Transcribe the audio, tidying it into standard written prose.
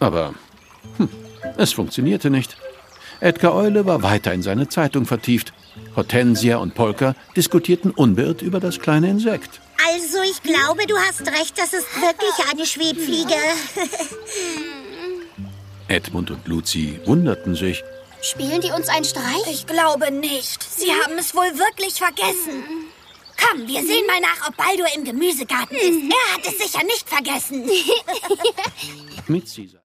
Aber es funktionierte nicht. Edgar Eule war weiter in seine Zeitung vertieft. Hortensia und Polka diskutierten unbeirrt über das kleine Insekt. Also, ich glaube, du hast recht, das ist wirklich eine Schwebfliege. Edmund und Luzi wunderten sich. Spielen die uns einen Streich? Ich glaube nicht. Sie haben es wohl wirklich vergessen. Komm, wir sehen mal nach, ob Baldur im Gemüsegarten ist. Er hat es sicher nicht vergessen. Mit Caesar.